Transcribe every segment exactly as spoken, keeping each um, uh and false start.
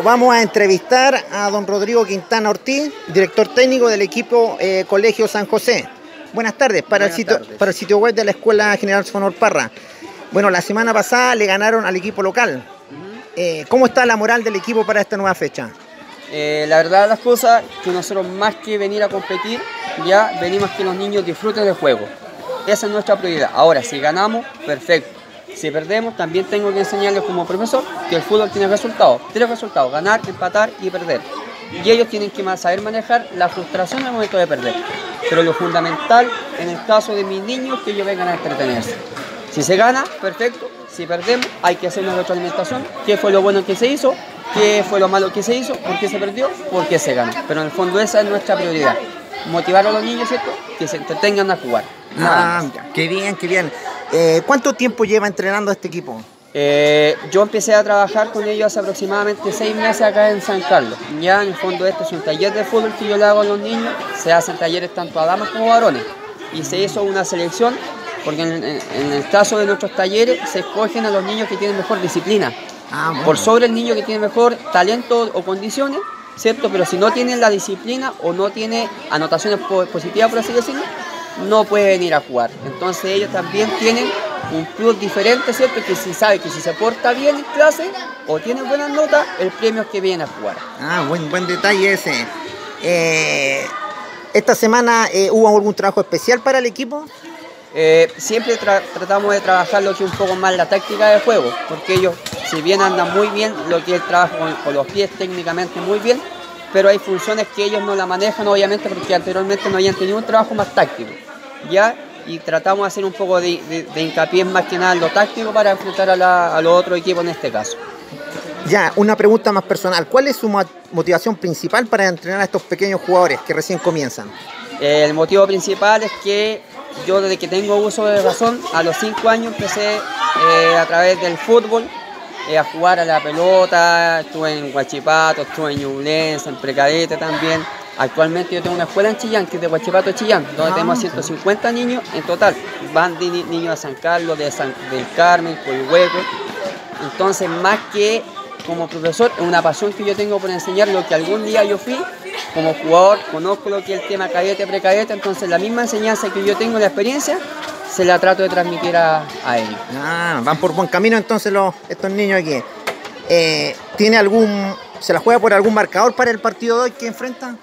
vamos a entrevistar a don Rodrigo Quintana Ortiz, director técnico del equipo eh, Colegio San José. Buenas tardes, para, Buenas el sitio, tardes. para el sitio web de la Escuela General Sonor Parra. Bueno, la semana pasada le ganaron al equipo local. Uh-huh. eh, ¿Cómo está la moral del equipo para esta nueva fecha? Eh, la verdad de las cosas, que nosotros más que venir a competir, ya venimos a que los niños disfruten del juego. Esa es nuestra prioridad. Ahora, si ganamos, perfecto. Si perdemos, también tengo que enseñarles como profesor que el fútbol tiene resultados. Tres resultados: ganar, empatar y perder. Y ellos tienen que saber manejar la frustración al momento de perder. Pero lo fundamental en el caso de mis niños es que ellos vengan a entretenerse. Si se gana, perfecto. Si perdemos, hay que hacer una retroalimentación. ¿Qué fue lo bueno que se hizo? ¿Qué fue lo malo que se hizo? ¿Por qué se perdió? ¿Por qué se ganó? Pero en el fondo esa es nuestra prioridad. Motivar a los niños, ¿cierto? Que se entretengan a jugar. Ah, qué bien, qué bien. Eh, ¿Cuánto tiempo lleva entrenando a este equipo? Eh, yo empecé a trabajar con ellos hace aproximadamente seis meses acá en San Carlos. Ya en el fondo este es un taller de fútbol que yo le hago a los niños. Se hacen talleres tanto a damas como a varones. Y se hizo una selección, porque en, en, en el caso de nuestros talleres se escogen a los niños que tienen mejor disciplina. Ah, bueno. Por sobre el niño que tiene mejor talento o condiciones, ¿cierto? Pero si no tiene la disciplina o no tiene anotaciones positivas, por así decirlo, no puede venir a jugar. Entonces ellos también tienen un plus diferente, ¿cierto? Que si sabe que si se porta bien en clase o tiene buenas notas, el premio es que viene a jugar. Ah, buen, buen detalle ese. Eh, ¿Esta semana eh, hubo algún trabajo especial para el equipo? Eh, siempre tra tratamos de trabajar lo que es un poco más la táctica de juego, porque ellos, si bien andan muy bien, lo que es el trabajo con, con los pies técnicamente muy bien, pero hay funciones que ellos no la manejan, obviamente, porque anteriormente no habían tenido un trabajo más táctico, ¿ya? Y tratamos de hacer un poco de, de, de hincapié más que nada en lo táctico para enfrentar a, la, a los otros equipos en este caso. Ya, una pregunta más personal. ¿Cuál es su motivación principal para entrenar a estos pequeños jugadores que recién comienzan? Eh, el motivo principal es que yo desde que tengo uso de razón, a los cinco años empecé eh, a través del fútbol eh, a jugar a la pelota. Estuve en Huachipato, estuve en Ñublense, en Precadete también. Actualmente yo tengo una escuela en Chillán, que es de Huachipato, Chillán, donde ah, tenemos ciento cincuenta niños en total. Van de ni niños de San Carlos, de San, del Carmen, Coihueco. Entonces, más que como profesor, es una pasión que yo tengo por enseñar lo que algún día yo fui. Como jugador, conozco lo que es el tema cadete, precadete, entonces la misma enseñanza que yo tengo, la experiencia, se la trato de transmitir a, a ellos. Ah, van por buen camino entonces los, estos niños aquí. Eh, ¿Tiene algún, se la juega por algún marcador para el partido de hoy que enfrentan?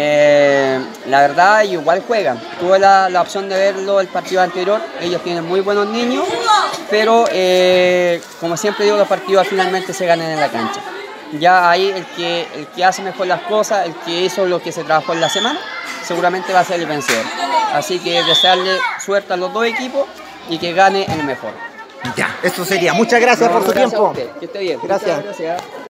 Eh, la verdad, igual juegan. Tuve la, la opción de verlo el partido anterior. Ellos tienen muy buenos niños, pero eh, como siempre digo, los partidos finalmente se ganan en la cancha. Ya ahí el que, el que hace mejor las cosas, el que hizo lo que se trabajó en la semana, seguramente va a ser el vencedor. Así que desearle suerte a los dos equipos y que gane el mejor. Ya, eso sería. Muchas gracias no, por su gracias tiempo. A usted. Que esté bien. Gracias. Muchas gracias.